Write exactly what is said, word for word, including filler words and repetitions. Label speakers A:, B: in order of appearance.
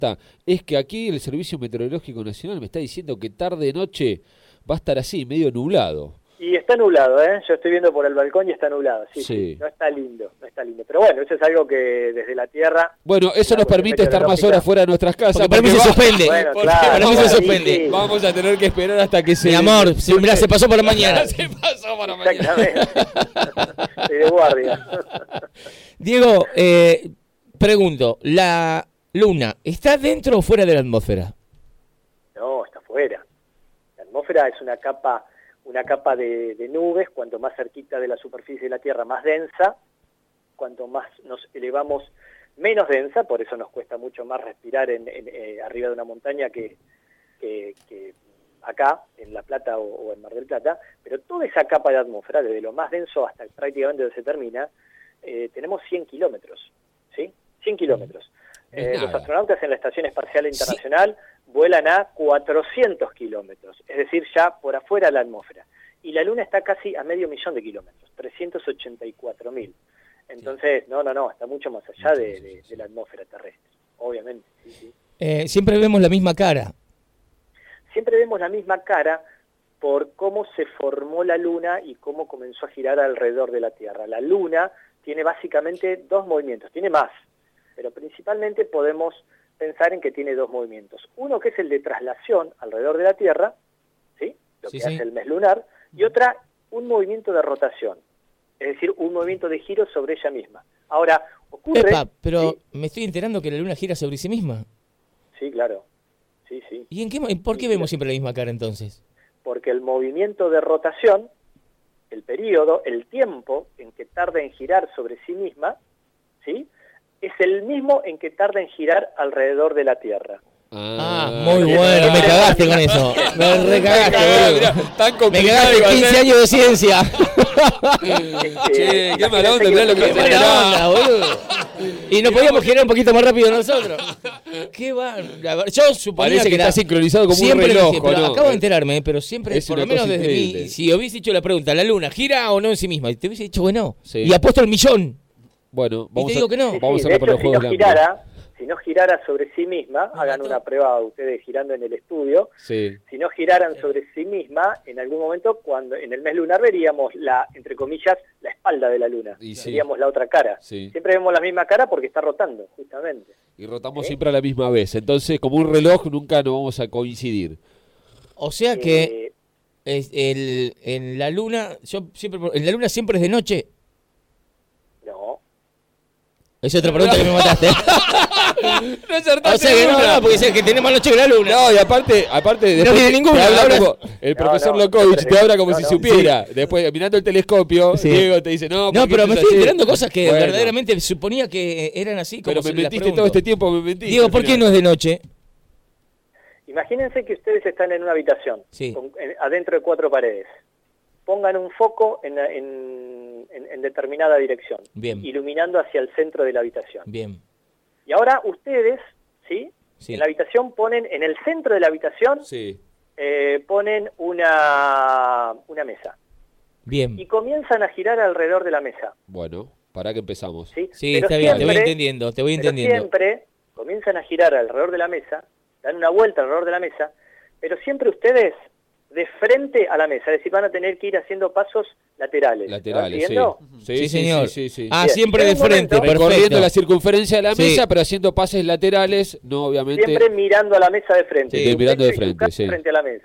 A: es que aquí el Servicio Meteorológico Nacional me está diciendo que tarde-noche va a estar así, medio nublado.
B: Y está nublado, ¿eh? Yo estoy viendo por el balcón y está nublado, sí,
A: Sí.
B: sí. No está lindo, no está lindo. Pero bueno, eso es algo que desde la Tierra...
A: Bueno, eso nos permite estar más horas fuera de nuestras casas.
C: Porque para mí se
A: va-
C: suspende.
B: Bueno,
A: Porque
B: claro,
C: para mí se
B: sí,
C: suspende.
B: sí.
A: Vamos a tener que esperar hasta que se...
C: Mi amor, se, mirá, se pasó para mañana.
A: se pasó para mañana.
B: Exactamente. Estoy de guardia.
C: Diego, eh, pregunto, ¿la luna está dentro o fuera de la atmósfera?
B: No, está fuera. La atmósfera es una capa... una capa de, de nubes, cuanto más cerquita de la superficie de la Tierra, más densa, cuanto más nos elevamos, menos densa, por eso nos cuesta mucho más respirar en, en, eh, arriba de una montaña que, que, que acá, en La Plata o, o en Mar del Plata, pero toda esa capa de atmósfera, desde lo más denso hasta prácticamente donde se termina, eh, tenemos cien kilómetros, ¿sí? cien kilómetros. Eh, los astronautas en la Estación Espacial Internacional sí. vuelan a cuatrocientos kilómetros, es decir, ya por afuera de la atmósfera. Y la Luna está casi a medio millón de kilómetros, trescientos ochenta y cuatro mil. Entonces, no, no, no, está mucho más allá de, de, de la atmósfera terrestre, obviamente. Sí, sí.
C: Eh, siempre vemos la misma cara.
B: Siempre vemos la misma cara por cómo se formó la Luna y cómo comenzó a girar alrededor de la Tierra. La Luna tiene básicamente dos movimientos, tiene más. Pero principalmente podemos pensar en que tiene dos movimientos. Uno que es el de traslación alrededor de la Tierra, ¿sí? Lo
C: Sí,
B: que
C: sí.
B: hace el mes lunar, y otra, un movimiento de rotación, es decir, un movimiento de giro sobre ella misma. Ahora, ocurre...
C: Epa, pero
B: ¿sí?
C: me estoy enterando que la luna gira sobre sí misma.
B: Sí, claro. Sí, sí.
C: ¿Y en qué, por qué
B: Sí,
C: vemos
B: sí.
C: siempre la misma cara entonces?
B: Porque el movimiento de rotación, el periodo, el tiempo en que tarda en girar sobre sí misma, ¿sí?, es el mismo en que tarda en girar alrededor de la Tierra.
C: Ah, muy bueno, me cagaste con eso. Me recagaste, boludo.
A: Tan
C: Me
A: complicado
C: cagaste
A: iba a
C: quince
A: ser.
C: años de ciencia.
A: Che, qué mala onda, mirá lo que
C: Qué
A: se
C: mala
A: enteraba.
C: onda, boludo. Y no podíamos girar un poquito más rápido nosotros. Qué va. la ver- Yo suponía
A: Parece que
C: era-
A: está sincronizado como un
C: siempre
A: reloj,
C: dije, pero
A: ¿no?
C: acabo de enterarme, eh, pero siempre,
A: Es
C: por
A: una
C: lo menos
A: cosa
C: desde
A: increíble.
C: mí, si hubiese hecho la pregunta, ¿la luna gira o no en sí misma? Y te hubiese dicho que no.
A: Sí.
C: Y apuesto el millón.
A: Bueno,
C: Y
A: vamos
C: te
A: a,
C: digo que no.
B: Sí,
A: vamos
B: sí,
A: a
B: de
A: hablar por
B: hecho,
A: los
B: si no
A: Juegos del Hambre.
B: girara, si no girara sobre sí misma,
C: Me
B: hagan
C: mató.
B: una prueba ustedes girando en el estudio,
A: Sí.
B: si no giraran sobre sí misma, en algún momento, cuando en el mes lunar veríamos la, entre comillas, la espalda de la luna,
A: Y sí.
B: veríamos la otra cara.
A: Sí.
B: Siempre vemos la misma cara porque está rotando, justamente.
A: Y rotamos
B: ¿Eh?
A: siempre a la misma vez. Entonces, como un reloj, nunca nos vamos a coincidir.
C: O sea que
B: Eh,
C: es el, en la luna, yo siempre, en la luna siempre es de noche.
B: no.
C: Es otra pregunta que me mataste.
A: No acertaste
C: O sea que no,
A: ninguna.
C: no, porque dice que tiene más noche que la luna.
A: No, y aparte, aparte
C: No
A: después
C: tiene
A: te-
C: ninguna,
A: te habla
C: ahora-
A: como- el profesor
B: no,
A: Lokovic
B: siempre-
A: te habla como
B: no,
A: si
B: no,
A: supiera. Después, mirando el telescopio,
C: Sí.
A: Diego te dice, no,
C: No,
A: ¿por qué
C: pero
A: esto
C: me
A: es
C: estoy
A: así?
C: enterando cosas que
A: Bueno,
C: verdaderamente suponía que eran así. Como
A: Pero me
C: se las
A: mentiste
C: pregunto.
A: todo este tiempo, me mentiste.
C: Diego,
A: al
C: ¿por qué
A: final.
C: no es de noche?
B: Imagínense que ustedes están en una habitación,
C: Sí.
B: con- en- adentro de cuatro paredes. Pongan un foco en, en- en- en determinada dirección,
C: Bien.
B: iluminando hacia el centro de la habitación.
C: Bien.
B: Y ahora ustedes, ¿sí?
C: Sí.
B: En la habitación ponen, en el centro de la habitación,
A: Sí.
B: eh, ponen una, una mesa.
C: Bien.
B: Y comienzan a girar alrededor de la mesa,
A: Bueno, para que empezamos.
B: ¿sí?
C: Sí,
B: Pero
C: está bien, te voy
B: siempre-
C: entendiendo, te voy
B: pero
C: entendiendo.
B: siempre comienzan a girar alrededor de la mesa, dan una vuelta alrededor de la mesa, pero siempre ustedes de frente a la mesa, es decir, van a tener que ir haciendo pasos laterales. ¿me van
A: Laterales, sí.
B: siguiendo?
C: Sí, señor.
A: Sí, sí, sí.
C: Ah,
B: Bien,
C: siempre
B: llega
C: de
B: un momento-
C: frente, perfecto.
A: Recorriendo la circunferencia de la
C: Sí.
A: mesa, pero haciendo pases laterales, no obviamente.
B: Siempre mirando a la mesa de frente.
A: Sí,
B: Su
A: mirando de
B: pecho y su
A: frente,
B: cara
A: sí.
B: frente a la mesa.